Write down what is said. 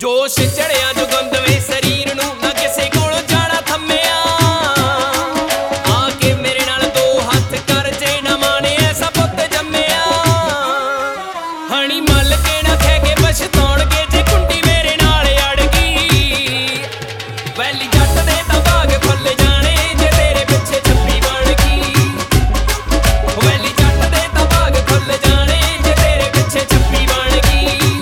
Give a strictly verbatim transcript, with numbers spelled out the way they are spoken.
जोश चढ़िया जुगंद वे शरीर नूं ना किसे कोलों जाना थम्मिया आके मेरे नाल दो हथ कर जे ना माने ऐसा पुत जम्मिया हणी मल के ना खे के पछताउणगे जे कुंडी मेरे नाल अड़ गई वैली जट दे तां भाग फुੱਲ जाने जे तेरे पिछे छप्पी बन गई वैली जट दे तां भाग फुੱਲ जाने जे तेरे पिछे छप्पी बन गई।